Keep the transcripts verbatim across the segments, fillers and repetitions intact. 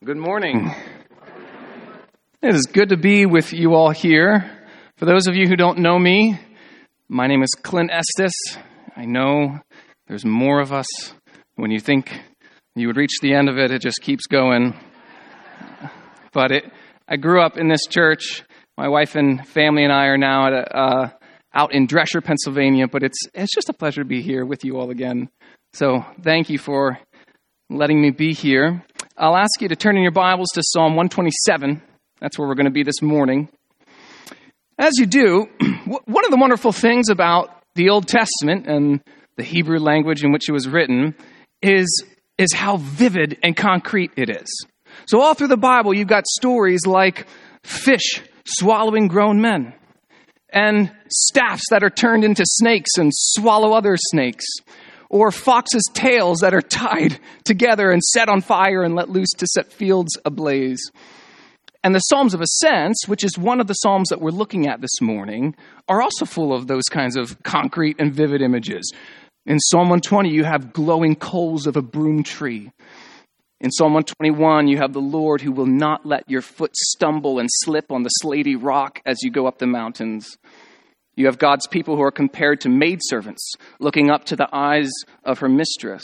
Good morning. It is good to be with you all here. For those of you who don't know me, my name is Clint Estes. I know there's more of us. When you think you would reach the end of it, it just keeps going. But it, I grew up in this church. My wife and family and I are now at a, uh, out in Dresher, Pennsylvania. But it's it's just a pleasure to be here with you all again. So thank you for letting me be here. I'll ask you to turn in your Bibles to Psalm one twenty-seven. That's where we're going to be this morning. As you do, one of the wonderful things about the Old Testament and the Hebrew language in which it was written is, is how vivid and concrete it is. So all through the Bible, you've got stories like fish swallowing grown men, and staffs that are turned into snakes and swallow other snakes, or foxes' tails that are tied together and set on fire and let loose to set fields ablaze. And the Psalms of Ascents, which is one of the Psalms that we're looking at this morning, are also full of those kinds of concrete and vivid images. In Psalm one twenty, you have glowing coals of a broom tree. In Psalm one twenty-one, you have the Lord who will not let your foot stumble and slip on the slaty rock as you go up the mountains. You have God's people who are compared to maidservants, looking up to the eyes of her mistress.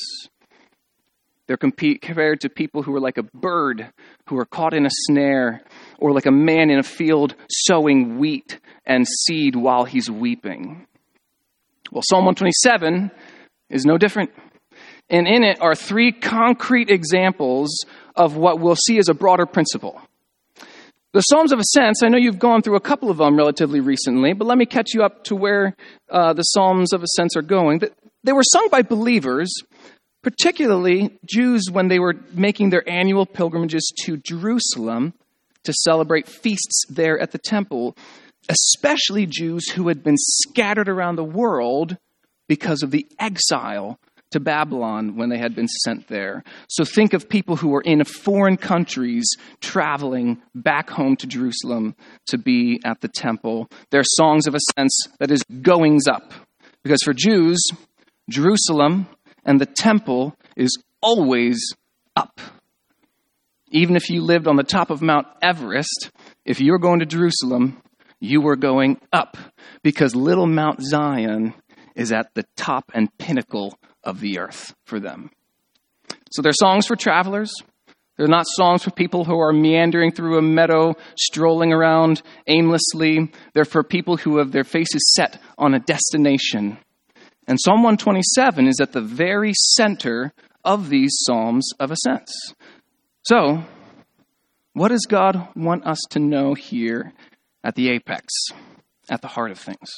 They're compared to people who are like a bird who are caught in a snare, or like a man in a field sowing wheat and seed while he's weeping. Well, Psalm one twenty-seven is no different. And in it are three concrete examples of what we'll see as a broader principle. The Psalms of Ascents, I know you've gone through a couple of them relatively recently, but let me catch you up to where uh, the Psalms of Ascents are going. They were sung by believers, particularly Jews when they were making their annual pilgrimages to Jerusalem to celebrate feasts there at the temple, especially Jews who had been scattered around the world because of the exile to Babylon when they had been sent there. So think of people who were in foreign countries traveling back home to Jerusalem to be at the temple. They're songs of ascents, that is, goings up. Because for Jews, Jerusalem and the temple is always up. Even if you lived on the top of Mount Everest, if you were going to Jerusalem, you were going up. Because little Mount Zion is at the top and pinnacle of the earth for them. So they're songs for travelers. They're not songs for people who are meandering through a meadow, strolling around aimlessly. They're for people who have their faces set on a destination. And Psalm one twenty-seven is at the very center of these Psalms of Ascents. So, what does God want us to know here at the apex, at the heart of things?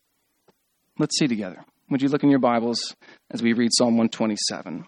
Let's see together. Would you look in your Bibles as we read Psalm one twenty-seven?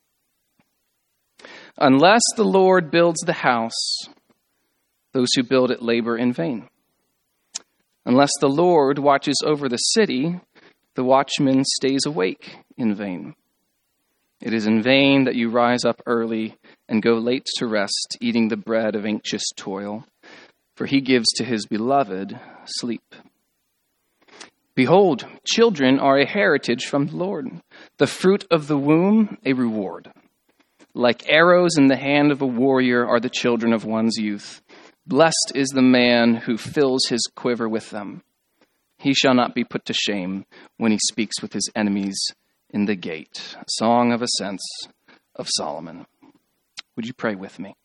Unless the Lord builds the house, those who build it labor in vain. Unless the Lord watches over the city, the watchman stays awake in vain. It is in vain that you rise up early and go late to rest, eating the bread of anxious toil, for he gives to his beloved sleep. Behold, children are a heritage from the Lord, the fruit of the womb a reward. Like arrows in the hand of a warrior are the children of one's youth. Blessed is the man who fills his quiver with them. He shall not be put to shame when he speaks with his enemies in the gate. A song of ascents of Solomon. Would you pray with me?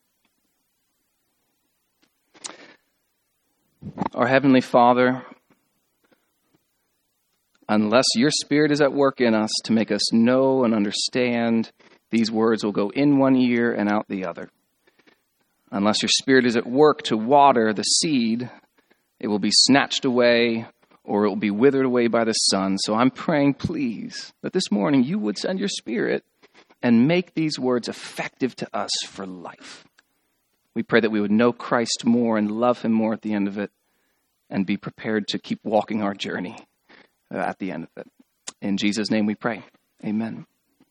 Our Heavenly Father, unless your Spirit is at work in us to make us know and understand, these words will go in one ear and out the other. Unless your Spirit is at work to water the seed, it will be snatched away or it will be withered away by the sun. So I'm praying, please, that this morning you would send your Spirit and make these words effective to us for life. We pray that we would know Christ more and love him more at the end of it and be prepared to keep walking our journey at the end of it. In Jesus' name we pray. Amen.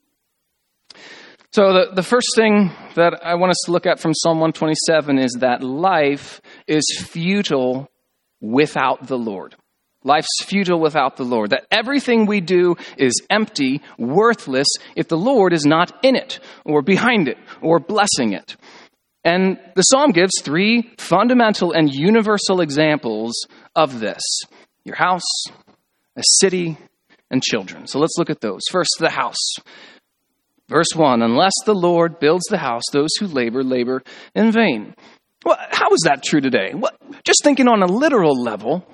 So the, the first thing that I want us to look at from Psalm one twenty-seven is that life is futile without the Lord. Life's futile without the Lord. That everything we do is empty, worthless, if the Lord is not in it, or behind it, or blessing it. And the psalm gives three fundamental and universal examples of this: your house, a city, and children. So let's look at those. First, the house. Verse one, unless the Lord builds the house, those who labor, labor in vain. Well, how is that true today? What, just thinking on a literal level,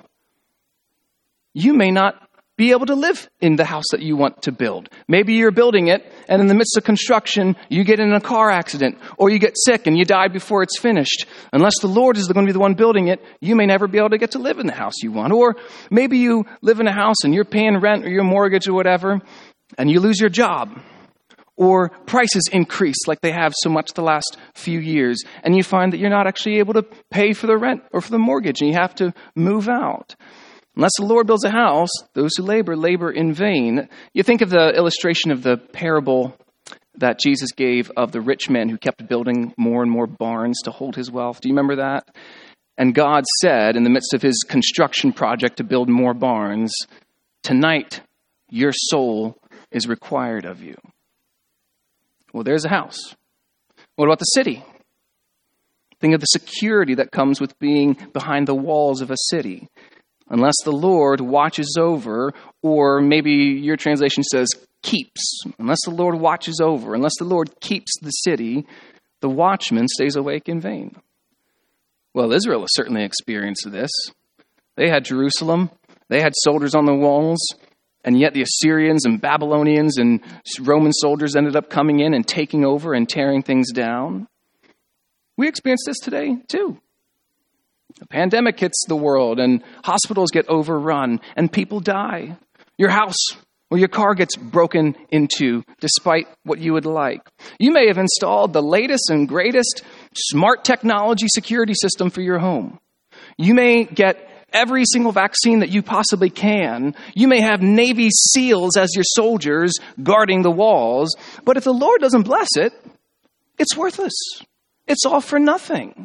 you may not be able to live in the house that you want to build. Maybe you're building it, and in the midst of construction, you get in a car accident, or you get sick and you die before it's finished. Unless the Lord is going to be the one building it, you may never be able to get to live in the house you want. Or maybe you live in a house and you're paying rent or your mortgage or whatever, and you lose your job. Or prices increase like they have so much the last few years, and you find that you're not actually able to pay for the rent or for the mortgage, and you have to move out. Unless the Lord builds a house, those who labor, labor in vain. You think of the illustration of the parable that Jesus gave of the rich man who kept building more and more barns to hold his wealth. Do you remember that? And God said, in the midst of his construction project to build more barns, tonight your soul is required of you. Well, there's a house. What about the city? Think of the security that comes with being behind the walls of a city. Unless the Lord watches over, or maybe your translation says keeps. Unless the Lord watches over, unless the Lord keeps the city, the watchman stays awake in vain. Well, Israel has certainly experienced this. They had Jerusalem. They had soldiers on the walls. And yet the Assyrians and Babylonians and Roman soldiers ended up coming in and taking over and tearing things down. We experience this today, too. A pandemic hits the world and hospitals get overrun and people die. Your house or your car gets broken into despite what you would like. You may have installed the latest and greatest smart technology security system for your home. You may get every single vaccine that you possibly can. You may have Navy SEALs as your soldiers guarding the walls. But if the Lord doesn't bless it, it's worthless. It's all for nothing.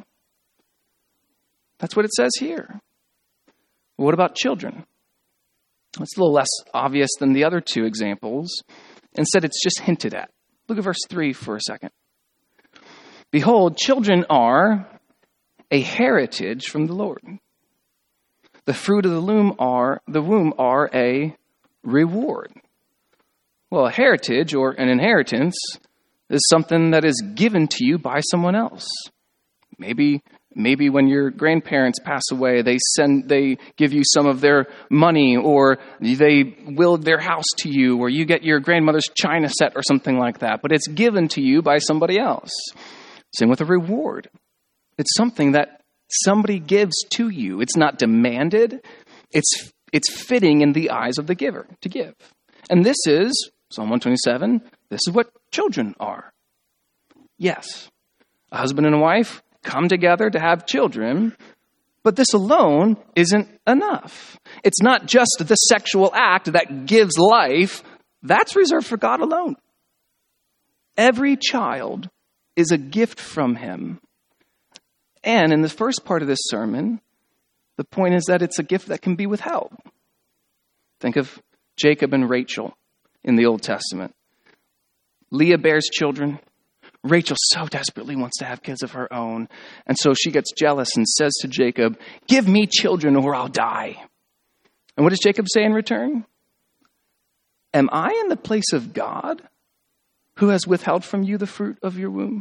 That's what it says here. What about children? It's a little less obvious than the other two examples. Instead, it's just hinted at. Look at verse three for a second. Behold, children are a heritage from the Lord. The fruit of the womb are the womb are a reward. Well, a heritage or an inheritance is something that is given to you by someone else. Maybe Maybe when your grandparents pass away, they send, they give you some of their money, or they will their house to you, or you get your grandmother's china set or something like that. But it's given to you by somebody else. Same with a reward. It's something that somebody gives to you. It's not demanded. It's it's fitting in the eyes of the giver to give. And this is, Psalm one twenty-seven, this is what children are. Yes, a husband and a wife come together to have children, but this alone isn't enough. It's not just the sexual act that gives life. That's reserved for God alone. Every child is a gift from him. And in the first part of this sermon, the point is that it's a gift that can be withheld. Think of Jacob and Rachel in the Old Testament. Leah bears children. Rachel so desperately wants to have kids of her own. And so she gets jealous and says to Jacob, give me children or I'll die. And what does Jacob say in return? Am I in the place of God who has withheld from you the fruit of your womb?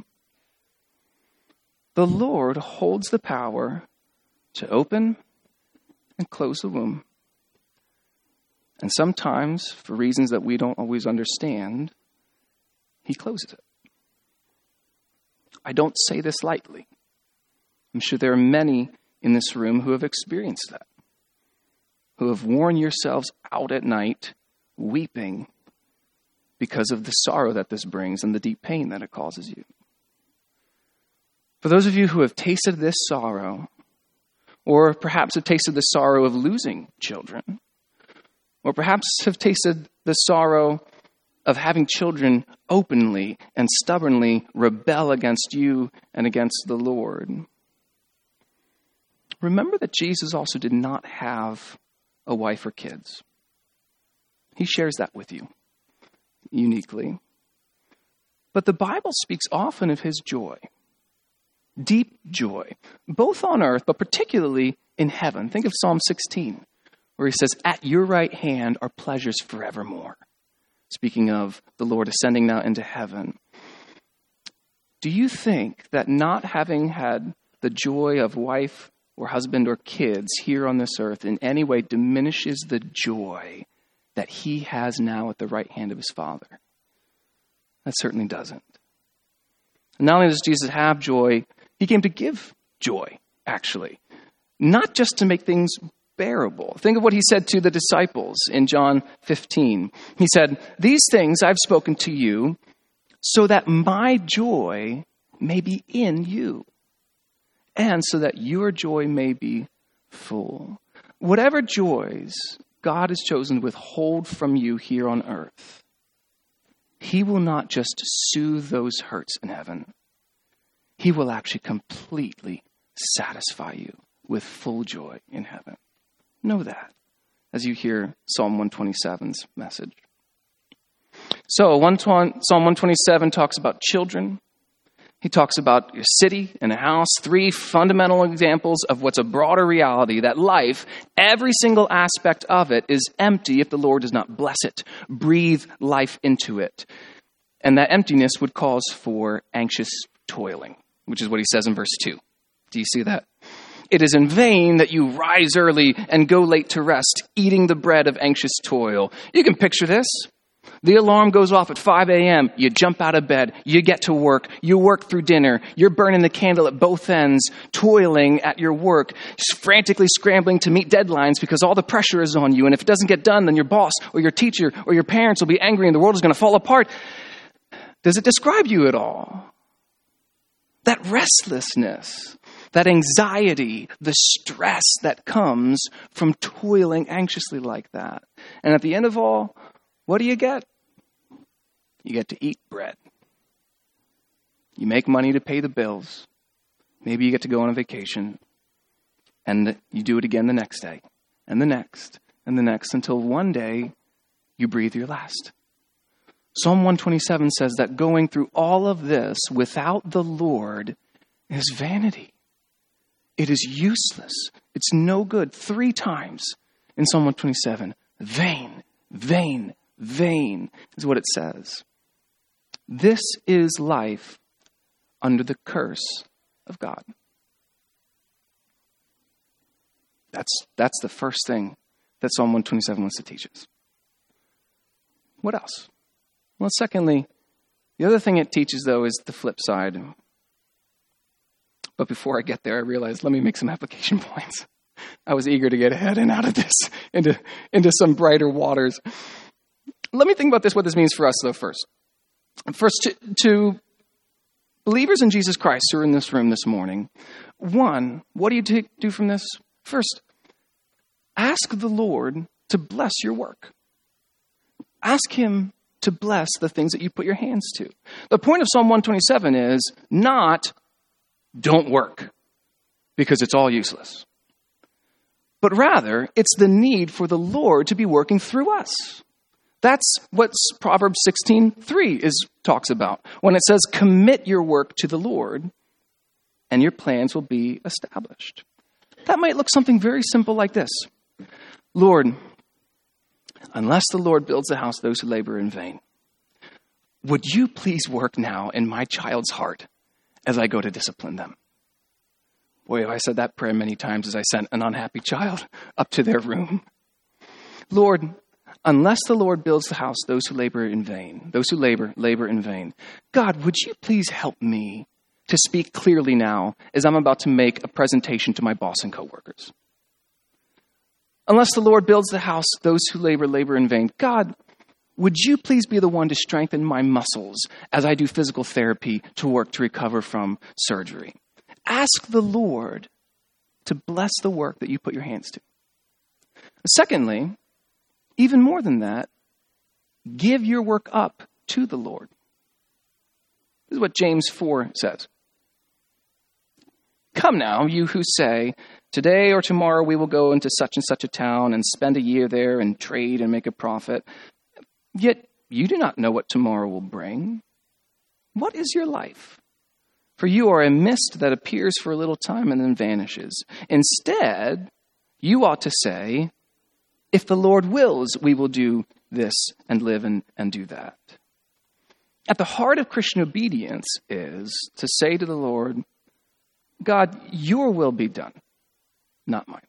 The Lord holds the power to open and close the womb. And sometimes, for reasons that we don't always understand, he closes it. I don't say this lightly. I'm sure there are many in this room who have experienced that, who have worn yourselves out at night weeping because of the sorrow that this brings and the deep pain that it causes you. For those of you who have tasted this sorrow, or perhaps have tasted the sorrow of losing children, or perhaps have tasted the sorrow of having children openly and stubbornly rebel against you and against the Lord, remember that Jesus also did not have a wife or kids. He shares that with you uniquely. But the Bible speaks often of his joy. deep joy, both on earth, but particularly in heaven. Think of Psalm sixteen, where he says, at your right hand are pleasures forevermore. Speaking of the Lord ascending now into heaven. Do you think that not having had the joy of wife or husband or kids here on this earth in any way diminishes the joy that he has now at the right hand of his Father? That certainly doesn't. And not only does Jesus have joy, he came to give joy, actually. Not just to make things bearable. Think of what he said to the disciples in John fifteen. He said, these things I've spoken to you so that my joy may be in you, and so that your joy may be full. Whatever joys God has chosen to withhold from you here on earth, he will not just soothe those hurts in heaven. He will actually completely satisfy you with full joy in heaven. Know that as you hear Psalm one twenty-seven's message. So Psalm one twenty-seven talks about children. He talks about a city and a house, three fundamental examples of what's a broader reality, that life, every single aspect of it, is empty if the Lord does not bless it, breathe life into it. And that emptiness would cause for anxious toiling, which is what he says in verse two. Do you see that? It is in vain that you rise early and go late to rest, eating the bread of anxious toil. You can picture this. The alarm goes off at five a.m. You jump out of bed. You get to work. You work through dinner. You're burning the candle at both ends, toiling at your work, frantically scrambling to meet deadlines because all the pressure is on you. And if it doesn't get done, then your boss or your teacher or your parents will be angry and the world is going to fall apart. Does it describe you at all? That restlessness, that anxiety, the stress that comes from toiling anxiously like that. And at the end of all, what do you get? You get to eat bread. You make money to pay the bills. Maybe you get to go on a vacation. And you do it again the next day. And the next. And the next. Until one day, you breathe your last. Psalm one twenty-seven says that going through all of this without the Lord is vanity. It is useless. It's no good. Three times in Psalm one twenty-seven. Vain, vain, vain is what it says. This is life under the curse of God. That's, that's the first thing that Psalm one twenty-seven wants to teach us. What else? Well, secondly, the other thing it teaches, though, is the flip side. But before I get there, I realized, let me make some application points. I was eager to get ahead and out of this into, into some brighter waters. Let me think about this, what this means for us, though, first. First, to, to believers in Jesus Christ who are in this room this morning, one, what do you take, do from this? First, ask the Lord to bless your work. Ask him to bless the things that you put your hands to. The point of Psalm one twenty-seven is not don't work because it's all useless. But rather, it's the need for the Lord to be working through us. That's what Proverbs sixteen three is talks about. When it says, commit your work to the Lord and your plans will be established. That might look something very simple like this. Lord, unless the Lord builds the house, those who labor in vain. Would you please work now in my child's heart as I go to discipline them? Boy, have I said that prayer many times as I sent an unhappy child up to their room. Lord, unless the Lord builds the house, those who labor in vain, those who labor, labor in vain. God, would you please help me to speak clearly now as I'm about to make a presentation to my boss and coworkers? Unless the Lord builds the house, those who labor, labor in vain. God, would you please be the one to strengthen my muscles as I do physical therapy to work to recover from surgery? Ask the Lord to bless the work that you put your hands to. Secondly, even more than that, give your work up to the Lord. This is what James four says. Come now, you who say, today or tomorrow we will go into such and such a town and spend a year there and trade and make a profit. Yet you do not know what tomorrow will bring. What is your life? For you are a mist that appears for a little time and then vanishes. Instead, you ought to say, if the Lord wills, we will do this and live and, and do that. At the heart of Christian obedience is to say to the Lord, God, your will be done, not mine.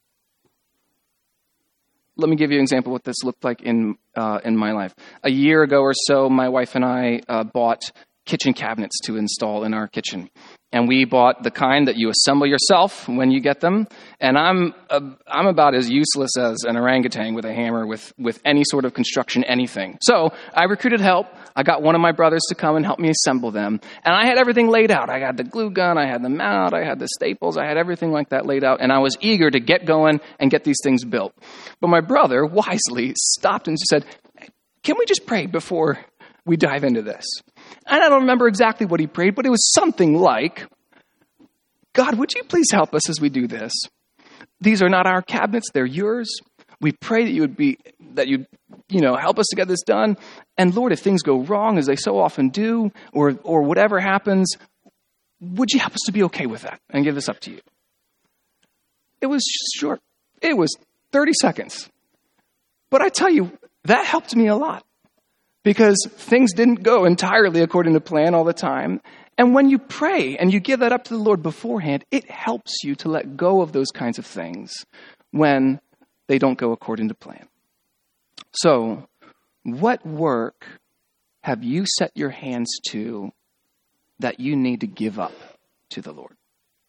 Let me give you an example of what this looked like in uh, in my life. A year ago or so, my wife and I uh, bought kitchen cabinets to install in our kitchen. And we bought the kind that you assemble yourself when you get them. And I'm uh, I'm about as useless as an orangutan with a hammer with, with any sort of construction, anything. So I recruited help. I got one of my brothers to come and help me assemble them. And I had everything laid out. I had the glue gun, I had the mount, I had the staples, I had everything like that laid out. And I was eager to get going and get these things built. But my brother wisely stopped and said, can we just pray before we dive into this? And I don't remember exactly what he prayed, but it was something like, God, would you please help us as we do this? These are not our cabinets, they're yours. We pray that you would be, that you'd, you know, help us to get this done. And Lord, if things go wrong, as they so often do, or or whatever happens, would you help us to be okay with that and give this up to you? It was short. It was thirty seconds. But I tell you, that helped me a lot. Because things didn't go entirely according to plan all the time. And when you pray and you give that up to the Lord beforehand, it helps you to let go of those kinds of things when they don't go according to plan. So, what work have you set your hands to that you need to give up to the Lord?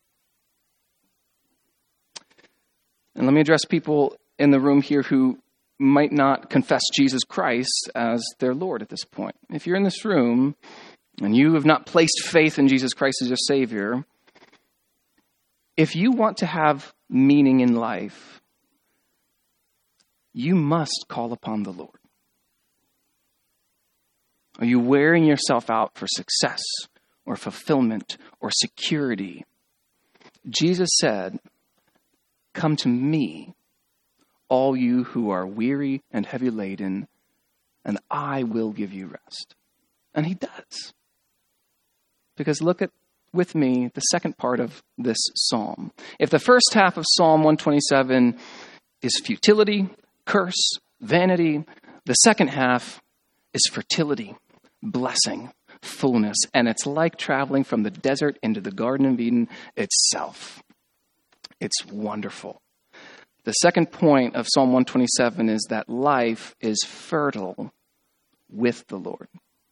And let me address people in the room here who might not confess Jesus Christ as their Lord at this point. If you're in this room and you have not placed faith in Jesus Christ as your Savior, if you want to have meaning in life, you must call upon the Lord. Are you wearing yourself out for success or fulfillment or security? Jesus said, "Come to me, all you who are weary and heavy laden, and I will give you rest." And he does. Because look at with me the second part of this psalm. If the first half of Psalm one twenty-seven is futility, curse, vanity, the second half is fertility, blessing, fullness, and it's like traveling from the desert into the Garden of Eden itself. It's wonderful. The second point of Psalm one twenty-seven is that life is fertile with the Lord.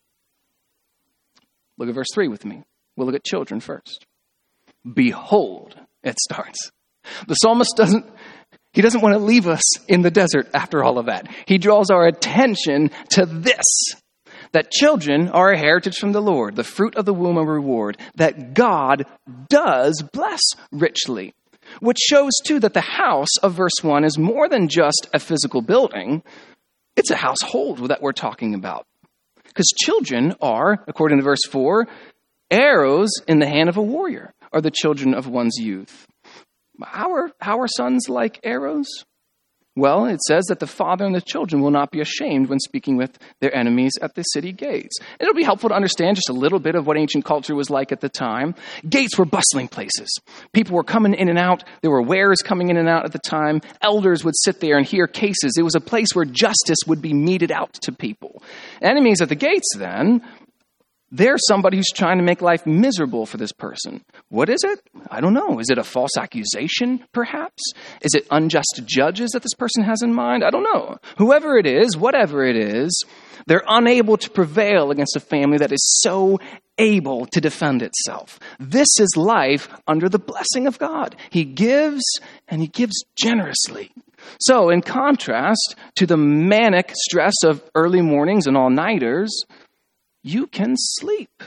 Look at verse three with me. We'll look at children first. Behold, it starts. The psalmist doesn't, he doesn't want to leave us in the desert after all of that. He draws our attention to this, that children are a heritage from the Lord, the fruit of the womb a reward, that God does bless richly. Which shows, too, that the house of verse one is more than just a physical building. It's a household that we're talking about. Because children are, according to verse four, arrows in the hand of a warrior, are the children of one's youth. How are, how are sons like arrows? Well, it says that the father and the children will not be ashamed when speaking with their enemies at the city gates. It'll be helpful to understand just a little bit of what ancient culture was like at the time. Gates were bustling places. People were coming in and out. There were wares coming in and out at the time. Elders would sit there and hear cases. It was a place where justice would be meted out to people. Enemies at the gates, then, they're somebody who's trying to make life miserable for this person. What is it? I don't know. Is it a false accusation, perhaps? Is it unjust judges that this person has in mind? I don't know. Whoever it is, whatever it is, they're unable to prevail against a family that is so able to defend itself. This is life under the blessing of God. He gives, and he gives generously. So, in contrast to the manic stress of early mornings and all-nighters, you can sleep.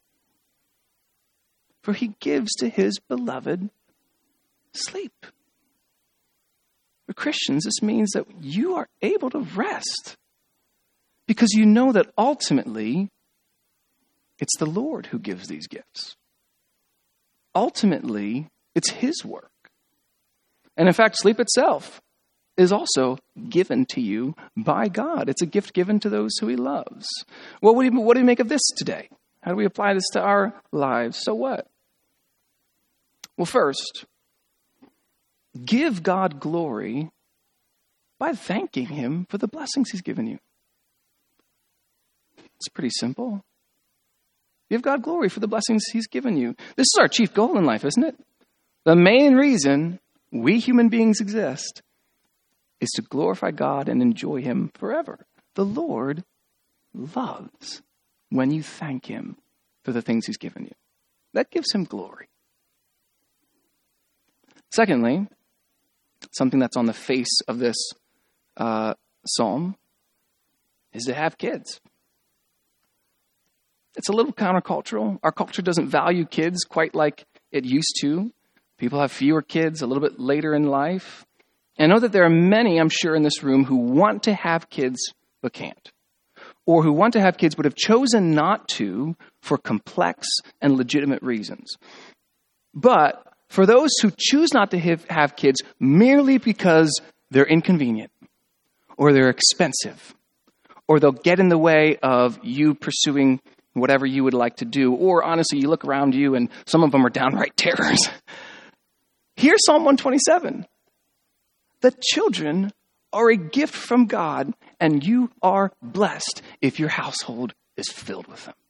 For he gives to his beloved sleep. For Christians, this means that you are able to rest because you know that ultimately it's the Lord who gives these gifts. Ultimately, it's his work. And in fact, sleep itself is also given to you by God. It's a gift given to those who he loves. Well, what do you, what do you make of this today? How do we apply this to our lives? So what? Well, first, give God glory by thanking him for the blessings he's given you. It's pretty simple. Give God glory for the blessings he's given you. This is our chief goal in life, isn't it? The main reason we human beings exist is to glorify God and enjoy him forever. The Lord loves when you thank him for the things he's given you. That gives him glory. Secondly, something that's on the face of this uh, psalm is to have kids. It's a little countercultural. Our culture doesn't value kids quite like it used to. People have fewer kids a little bit later in life. And I know that there are many, I'm sure, in this room who want to have kids but can't. Or who want to have kids but have chosen not to for complex and legitimate reasons. But for those who choose not to have, have kids merely because they're inconvenient, or they're expensive, or they'll get in the way of you pursuing whatever you would like to do, or honestly, you look around you and some of them are downright terrors. Here's Psalm one twenty-seven. The children are a gift from God, and you are blessed if your household is filled with them.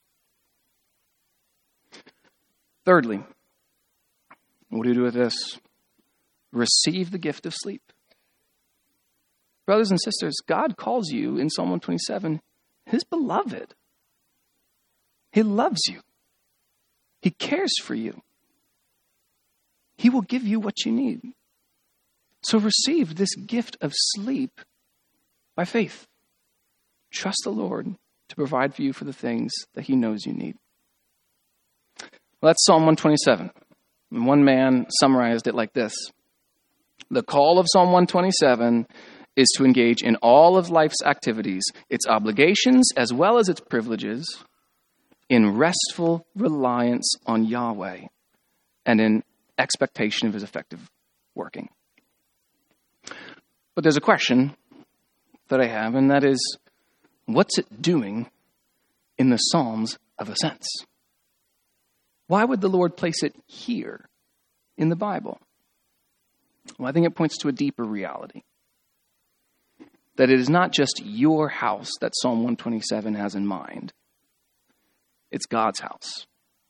Thirdly, what do you do with this? Receive the gift of sleep. Brothers and sisters, God calls you in Psalm one twenty-seven his beloved. He loves you. He cares for you. He will give you what you need. So receive this gift of sleep by faith. Trust the Lord to provide for you for the things that he knows you need. Well, that's Psalm one twenty-seven. And one man summarized it like this. The call of Psalm one twenty-seven is to engage in all of life's activities, its obligations as well as its privileges, in restful reliance on Yahweh and in expectation of his effective working. But there's a question that I have, and that is, what's it doing in the Psalms of Ascents? Why would the Lord place it here in the Bible? Well, I think it points to a deeper reality. That it is not just your house that Psalm one twenty-seven has in mind. It's God's house.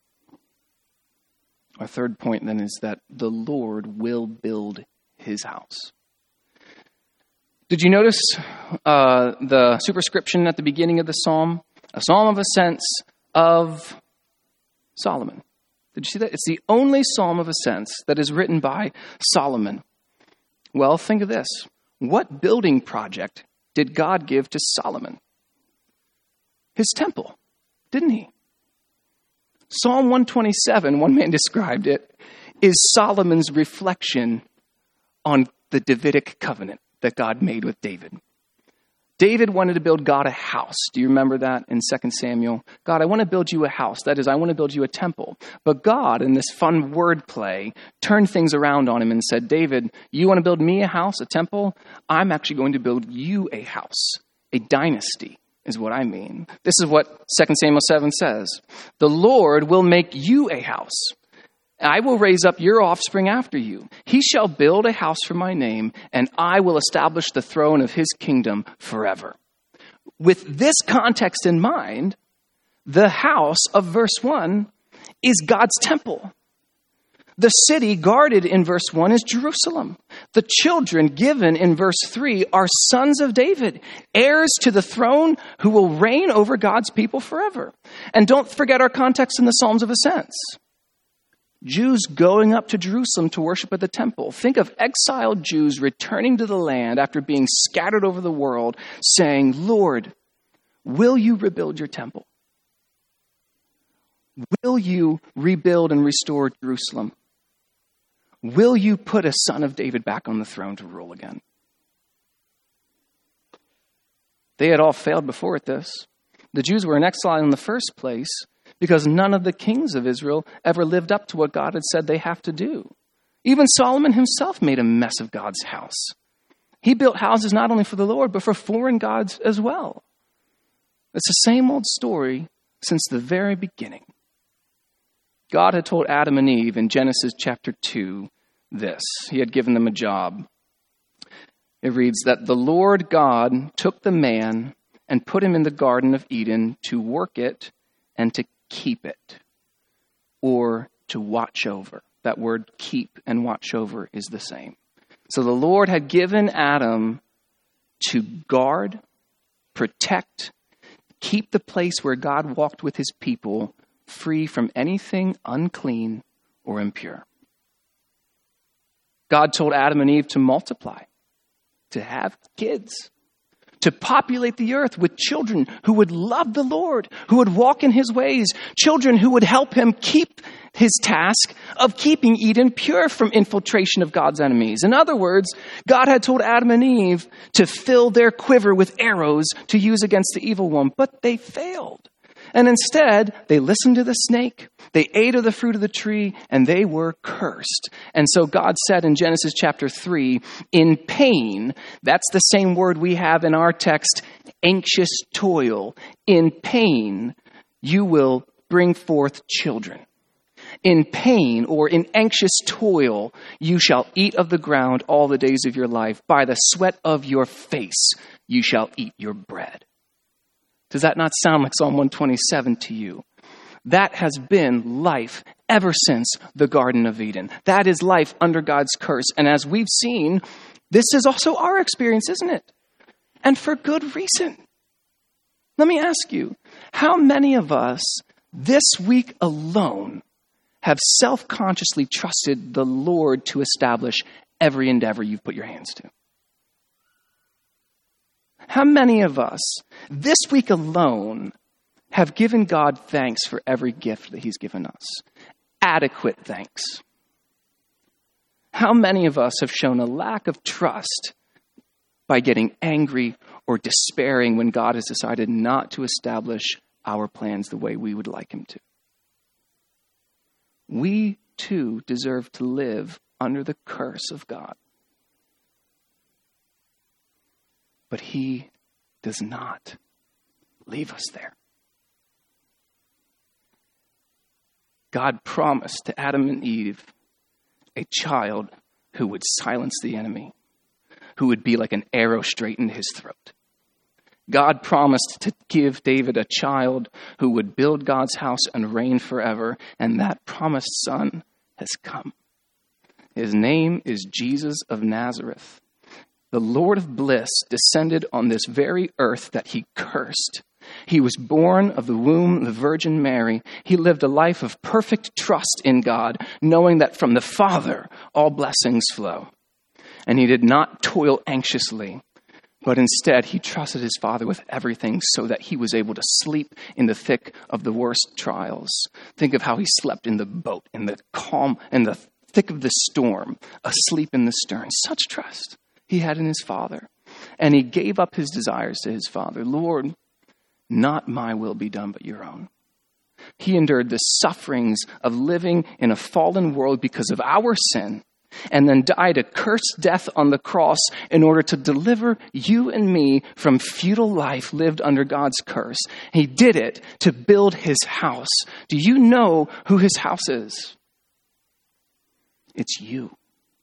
Our third point then is that the Lord will build his house. Did you notice uh, the superscription at the beginning of the psalm? A psalm of ascents of Solomon. Did you see that? It's the only psalm of ascents that is written by Solomon. Well, think of this. What building project did God give to Solomon? His temple, didn't he? Psalm one twenty-seven, one man described it, is Solomon's reflection on the Davidic covenant that God made with David. David wanted to build God a house. Do you remember that in Second Samuel? God, I want to build you a house. That is, I want to build you a temple. But God, in this fun wordplay, turned things around on him and said, David, you want to build me a house, a temple? I'm actually going to build you a house, a dynasty is what I mean. This is what Second Samuel seven says. The Lord will make you a house. I will raise up your offspring after you. He shall build a house for my name, and I will establish the throne of his kingdom forever. With this context in mind, the house of verse one is God's temple. The city guarded in verse one is Jerusalem. The children given in verse three are sons of David, heirs to the throne who will reign over God's people forever. And don't forget our context in the Psalms of Ascents. Jews going up to Jerusalem to worship at the temple. Think of exiled Jews returning to the land after being scattered over the world, saying, Lord, will you rebuild your temple? Will you rebuild and restore Jerusalem? Will you put a son of David back on the throne to rule again? They had all failed before at this. The Jews were in exile in the first place because none of the kings of Israel ever lived up to what God had said they have to do. Even Solomon himself made a mess of God's house. He built houses not only for the Lord, but for foreign gods as well. It's the same old story since the very beginning. God had told Adam and Eve in Genesis chapter two this. He had given them a job. It reads that the Lord God took the man and put him in the Garden of Eden to work it and to keep it, or to watch over. That word keep and watch over is the same. So the Lord had given Adam to guard, protect, keep the place where God walked with his people free from anything unclean or impure. God told Adam and Eve to multiply, to have kids, to populate the earth with children who would love the Lord, who would walk in his ways, children who would help him keep his task of keeping Eden pure from infiltration of God's enemies. In other words, God had told Adam and Eve to fill their quiver with arrows to use against the evil one, but they failed. And instead, they listened to the snake, they ate of the fruit of the tree, and they were cursed. And so God said in Genesis chapter three, in pain, that's the same word we have in our text, anxious toil. In pain, you will bring forth children. In pain or in anxious toil, you shall eat of the ground all the days of your life. By the sweat of your face, you shall eat your bread. Does that not sound like Psalm one twenty-seven to you? That has been life ever since the Garden of Eden. That is life under God's curse. And as we've seen, this is also our experience, isn't it? And for good reason. Let me ask you, how many of us this week alone have self-consciously trusted the Lord to establish every endeavor you've put your hands to? How many of us this week alone have given God thanks for every gift that he's given us? Adequate thanks. How many of us have shown a lack of trust by getting angry or despairing when God has decided not to establish our plans the way we would like him to? We too deserve to live under the curse of God. But he does not leave us there. God promised to Adam and Eve a child who would silence the enemy, who would be like an arrow straight into his throat. God promised to give David a child who would build God's house and reign forever, and that promised son has come. His name is Jesus of Nazareth. The Lord of bliss descended on this very earth that he cursed. He was born of the womb of the Virgin Mary. He lived a life of perfect trust in God, knowing that from the Father all blessings flow. And he did not toil anxiously, but instead he trusted his Father with everything so that he was able to sleep in the thick of the worst trials. Think of how he slept in the boat, in the calm, in the thick of the storm, asleep in the stern. Such trust he had in his Father. And he gave up his desires to his Father. Lord, not my will be done, but your own. He endured the sufferings of living in a fallen world because of our sin, and then died a cursed death on the cross in order to deliver you and me from futile life lived under God's curse. He did it to build his house. Do you know who his house is? It's you.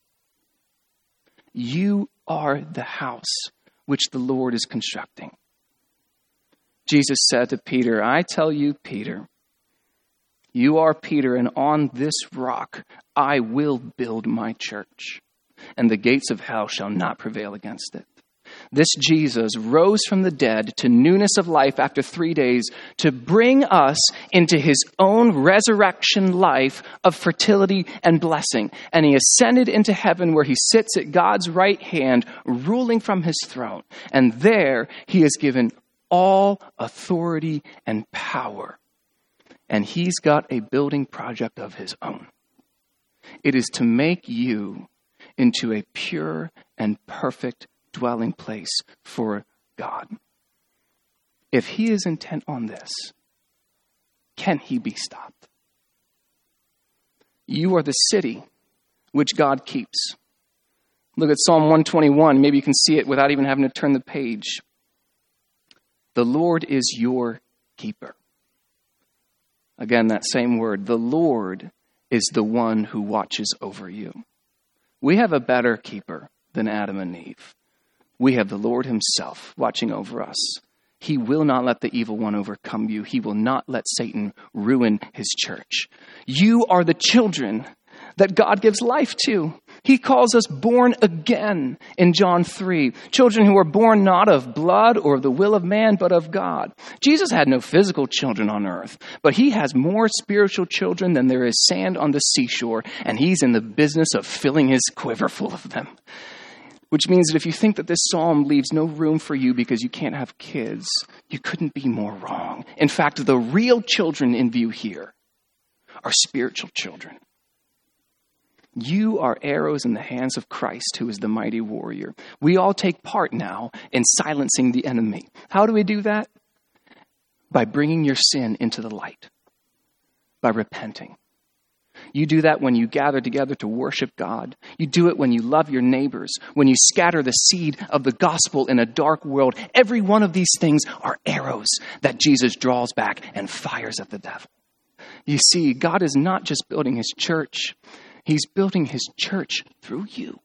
You are the house which the Lord is constructing. Jesus said to Peter, I tell you, Peter, you are Peter, and on this rock I will build my church, and the gates of hell shall not prevail against it. This Jesus rose from the dead to newness of life after three days to bring us into his own resurrection life of fertility and blessing. And he ascended into heaven where he sits at God's right hand, ruling from his throne. And there he is given all authority and power. And he's got a building project of his own. It is to make you into a pure and perfect dwelling place for God. If he is intent on this, can he be stopped? You are the city which God keeps. Look at Psalm one twenty-one. Maybe you can see it without even having to turn the page. The Lord is your keeper. Again, that same word, the Lord is the one who watches over you. We have a better keeper than Adam and Eve. We have the Lord himself watching over us. He will not let the evil one overcome you. He will not let Satan ruin his church. You are the children that God gives life to. He calls us born again in John three. Children who are born not of blood or of the will of man, but of God. Jesus had no physical children on earth, but he has more spiritual children than there is sand on the seashore, and he's in the business of filling his quiver full of them. Which means that if you think that this psalm leaves no room for you because you can't have kids, you couldn't be more wrong. In fact, the real children in view here are spiritual children. You are arrows in the hands of Christ, who is the mighty warrior. We all take part now in silencing the enemy. How do we do that? By bringing your sin into the light, by repenting. You do that when you gather together to worship God. You do it when you love your neighbors, when you scatter the seed of the gospel in a dark world. Every one of these things are arrows that Jesus draws back and fires at the devil. You see, God is not just building his church. He's building his church through you.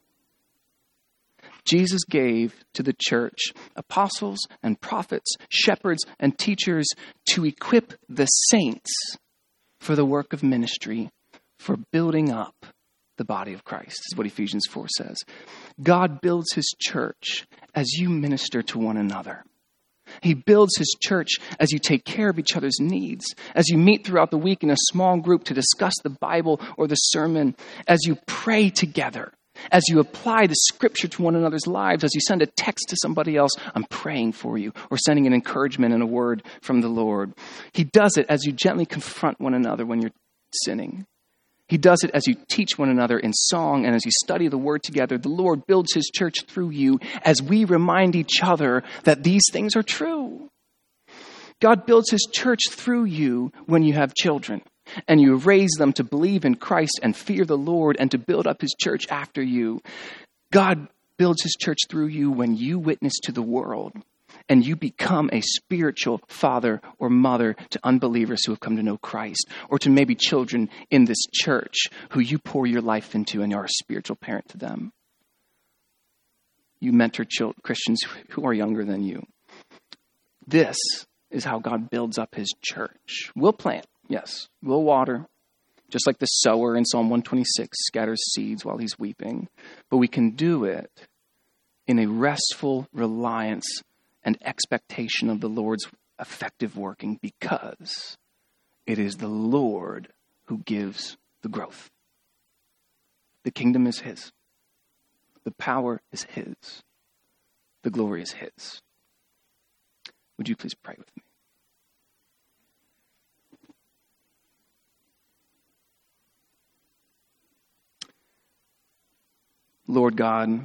Jesus gave to the church apostles and prophets, shepherds and teachers to equip the saints for the work of ministry, for building up the body of Christ, is what Ephesians four says. God builds his church as you minister to one another. He builds his church as you take care of each other's needs, as you meet throughout the week in a small group to discuss the Bible or the sermon, as you pray together, as you apply the scripture to one another's lives, as you send a text to somebody else, I'm praying for you, or sending an encouragement and a word from the Lord. He does it as you gently confront one another when you're sinning. He does it as you teach one another in song and as you study the word together. The Lord builds his church through you as we remind each other that these things are true. God builds his church through you when you have children and you raise them to believe in Christ and fear the Lord and to build up his church after you. God builds his church through you when you witness to the world and you become a spiritual father or mother to unbelievers who have come to know Christ, or to maybe children in this church who you pour your life into and are a spiritual parent to them. You mentor children, Christians who are younger than you. This is how God builds up his church. We'll plant, yes. We'll water, just like the sower in Psalm one twenty-six scatters seeds while he's weeping. But we can do it in a restful reliance and expectation of the Lord's effective working, because it is the Lord who gives the growth. The kingdom is his. The power is his. The glory is his. Would you please pray with me? Lord God,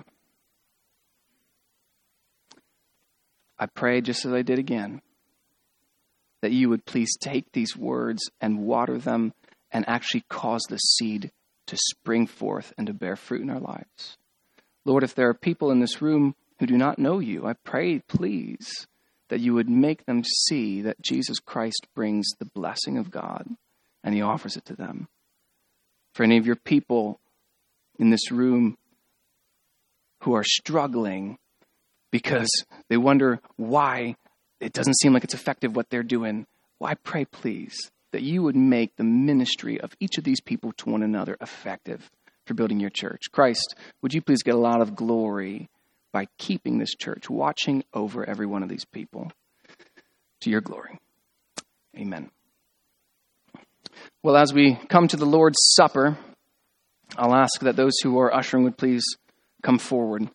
I pray, just as I did again, that you would please take these words and water them and actually cause the seed to spring forth and to bear fruit in our lives. Lord, if there are people in this room who do not know you, I pray, please, that you would make them see that Jesus Christ brings the blessing of God and he offers it to them. For any of your people in this room who are struggling because they wonder why it doesn't seem like it's effective what they're doing, well, I pray, please, that you would make the ministry of each of these people to one another effective for building your church. Christ, would you please get a lot of glory by keeping this church, watching over every one of these people to your glory. Amen. Well, as we come to the Lord's Supper, I'll ask that those who are ushering would please come forward.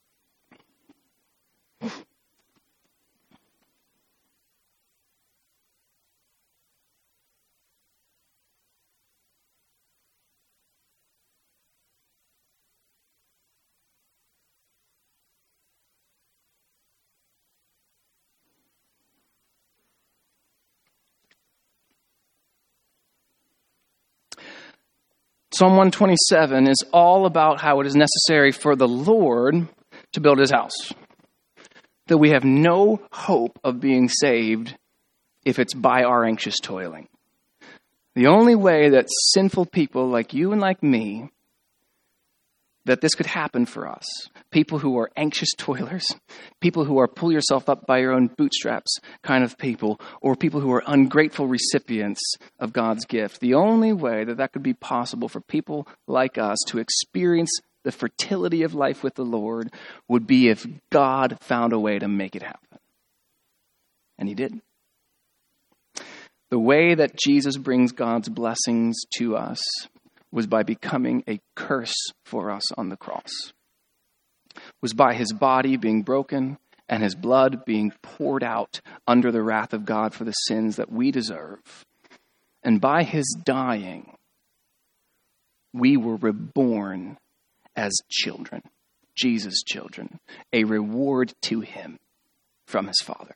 Psalm one twenty-seven is all about how it is necessary for the Lord to build his house. That we have no hope of being saved if it's by our anxious toiling. The only way that sinful people like you and like me, that this could happen for us, people who are anxious toilers, people who are pull yourself up by your own bootstraps kind of people, or people who are ungrateful recipients of God's gift, the only way that that could be possible for people like us to experience the fertility of life with the Lord would be if God found a way to make it happen. And he did. The way that Jesus brings God's blessings to us was by becoming a curse for us on the cross. Was by his body being broken and his blood being poured out under the wrath of God for the sins that we deserve. And by his dying, we were reborn as children, Jesus' children, a reward to him from his Father.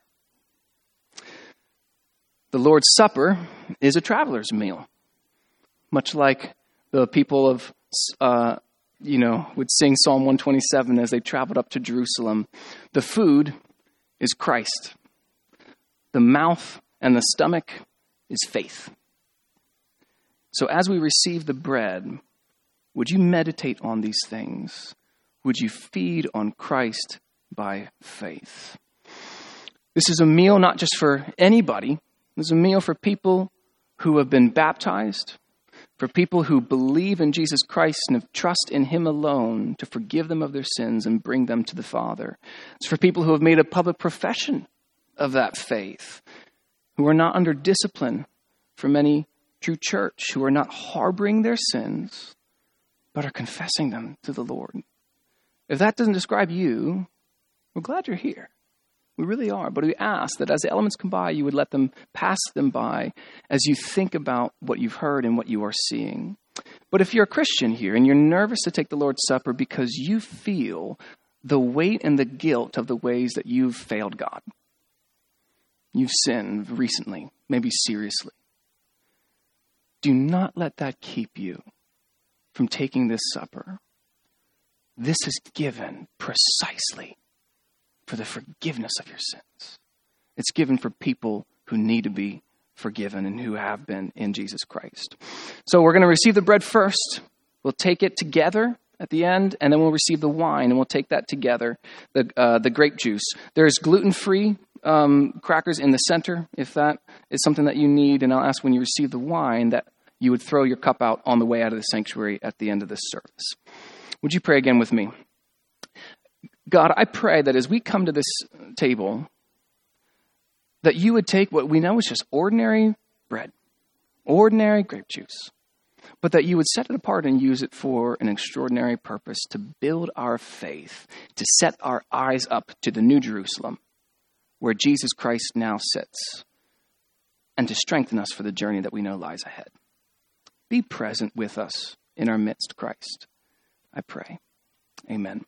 The Lord's Supper is a traveler's meal, much like the people of, uh, you know, would sing Psalm one twenty-seven as they traveled up to Jerusalem. The food is Christ. The mouth and the stomach is faith. So as we receive the bread, would you meditate on these things? Would you feed on Christ by faith? This is a meal not just for anybody. This is a meal for people who have been baptized, for people who believe in Jesus Christ and have trust in him alone to forgive them of their sins and bring them to the Father. It's for people who have made a public profession of that faith, who are not under discipline from any true church, who are not harboring their sins, but are confessing them to the Lord. If that doesn't describe you, we're glad you're here. We really are. But we ask that as the elements come by, you would let them pass them by as you think about what you've heard and what you are seeing. But if you're a Christian here and you're nervous to take the Lord's Supper because you feel the weight and the guilt of the ways that you've failed God, you've sinned recently, maybe seriously, do not let that keep you from taking this supper. This is given precisely for the forgiveness of your sins. It's given for people who need to be forgiven and who have been in Jesus Christ. So we're going to receive the bread first. We'll take it together at the end, and then we'll receive the wine, and we'll take that together, the uh, the grape juice. There's gluten-free um, crackers in the center, if that is something that you need. And I'll ask when you receive the wine that you would throw your cup out on the way out of the sanctuary at the end of this service. Would you pray again with me? God, I pray that as we come to this table, that you would take what we know is just ordinary bread, ordinary grape juice, but that you would set it apart and use it for an extraordinary purpose to build our faith, to set our eyes up to the New Jerusalem, where Jesus Christ now sits, and to strengthen us for the journey that we know lies ahead. Be present with us in our midst, Christ, I pray. Amen.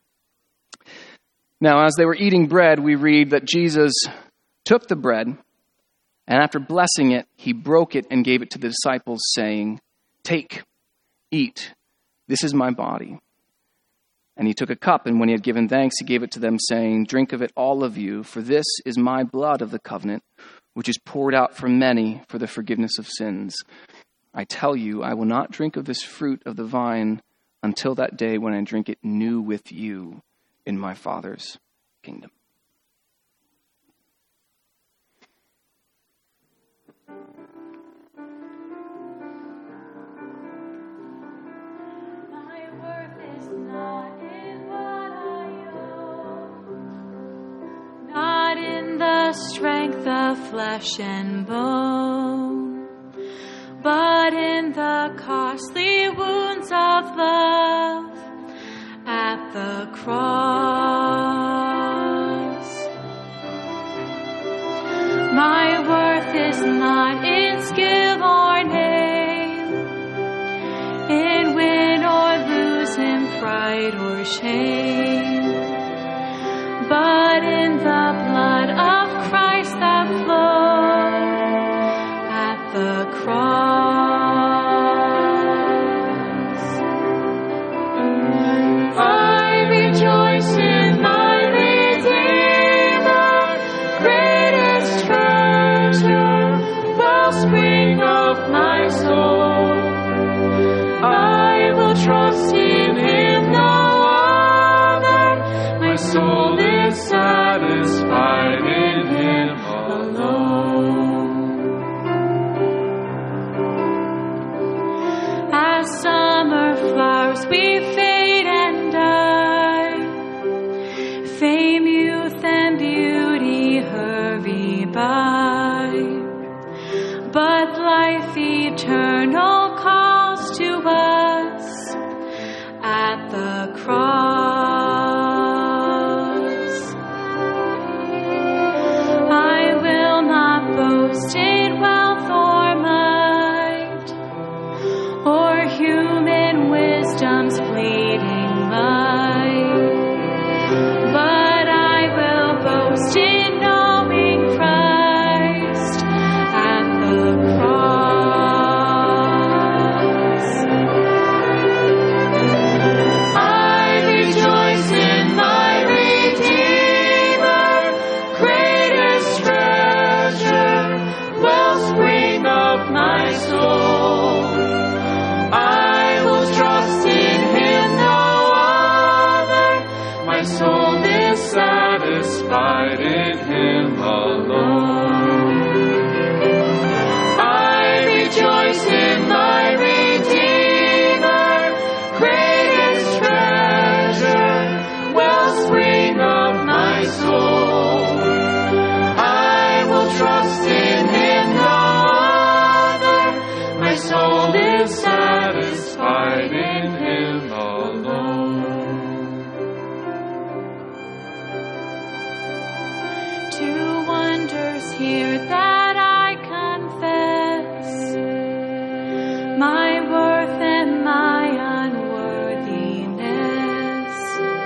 Now, as they were eating bread, we read that Jesus took the bread, and after blessing it, he broke it and gave it to the disciples, saying, "Take, eat, this is my body." And he took a cup, and when he had given thanks, he gave it to them, saying, "Drink of it, all of you, for this is my blood of the covenant, which is poured out for many for the forgiveness of sins. I tell you, I will not drink of this fruit of the vine until that day when I drink it new with you in my Father's kingdom." My worth is not in what I own, not in the strength of flesh and bone, but in the costly wounds of love at the cross. My worth is not in skill or name, in win or lose, in pride or shame, but in the blood of Christ that flowed at the cross. I rejoice in my Redeemer, greatest treasure, wellspring of my soul. in him, no other. My soul is satisfied in him alone. As summer flowers we fade and die, fame, youth, and beauty hurry by, but life eternal calls to us at the cross. I will not boast in wealth or might, or human wisdom's fleeting light, but I will boast in knowing Christ at the cross. I rejoice in my Redeemer, greatest treasure, wellspring of my soul. I will trust in him, no other. My soul is satisfied in him alone. I rejoice in my Redeemer, greatest treasure, wellspring of my soul. I will trust in him, no other. My soul is satisfied in him alone. Two wonders here that I confess, my worth and my unworthiness,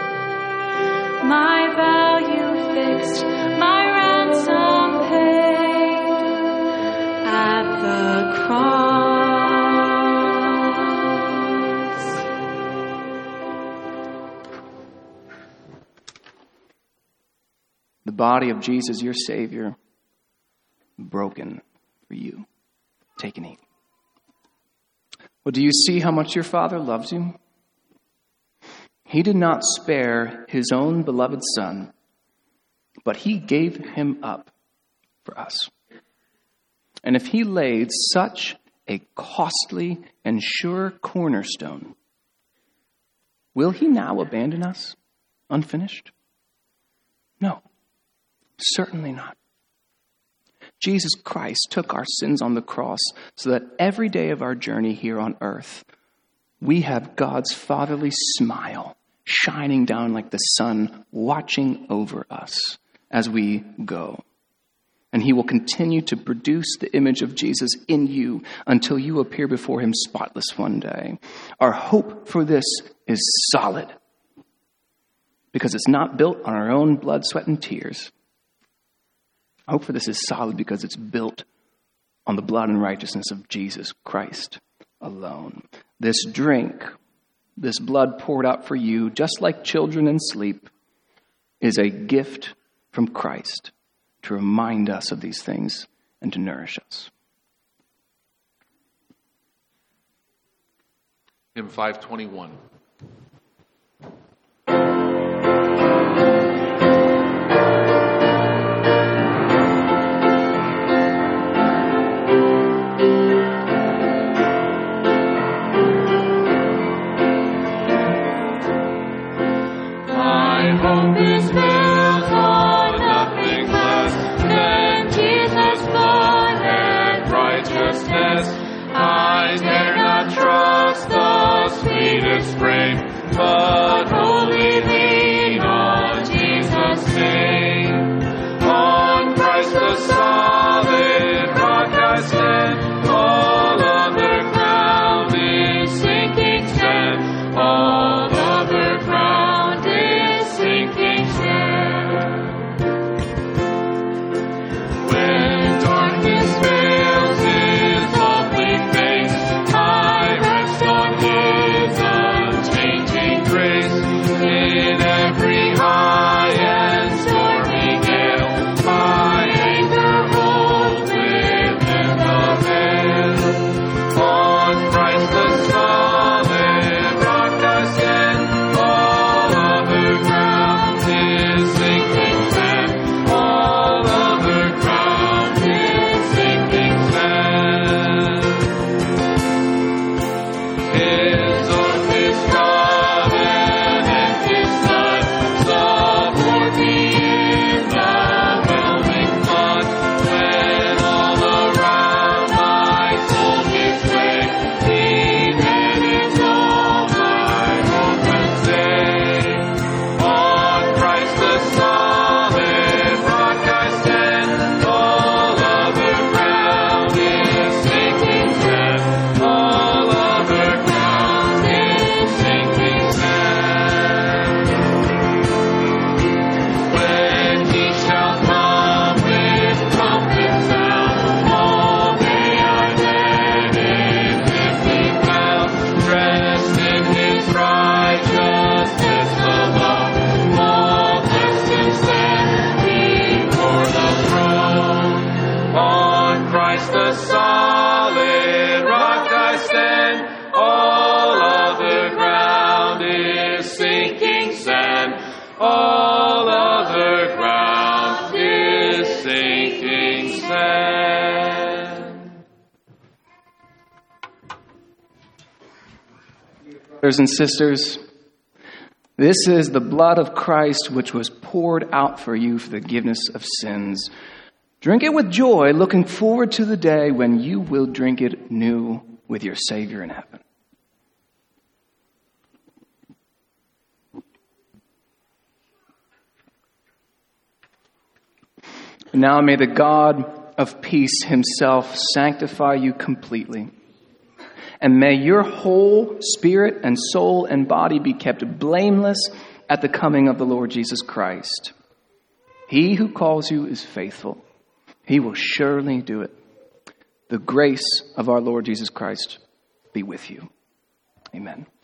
my value fixed, my ransom paid at the cross. The body of Jesus, your Savior, broken for you. Take and eat. Well, do you see how much your Father loves you? He did not spare his own beloved Son, but he gave him up for us. And if he laid such a costly and sure cornerstone, will he now abandon us unfinished? No, certainly not. Jesus Christ took our sins on the cross so that every day of our journey here on earth, we have God's fatherly smile shining down like the sun, watching over us as we go. And he will continue to produce the image of Jesus in you until you appear before him spotless one day. Our hope for this is solid because it's not built on our own blood, sweat, and tears. I hope for this is solid because it's built on the blood and righteousness of Jesus Christ alone. This drink, this blood poured out for you, just like children in sleep, is a gift from Christ to remind us of these things and to nourish us. Hymn five twenty-one. Hope is built on nothing less than Jesus' blood and righteousness. I dare not trust the sweetest frame, but wholly lean on Jesus' name. On Christ the solid rock I stand, all other ground is sinking sand, all other ground is sinking sand. When darkness veils his lovely face, I rest on his unchanging grace. All other ground is sinking sand. Brothers and sisters, this is the blood of Christ which was poured out for you for the forgiveness of sins. Drink it with joy, looking forward to the day when you will drink it new with your Savior in heaven. Now may the God of peace himself sanctify you completely. And may your whole spirit and soul and body be kept blameless at the coming of the Lord Jesus Christ. He who calls you is faithful. He will surely do it. The grace of our Lord Jesus Christ be with you. Amen.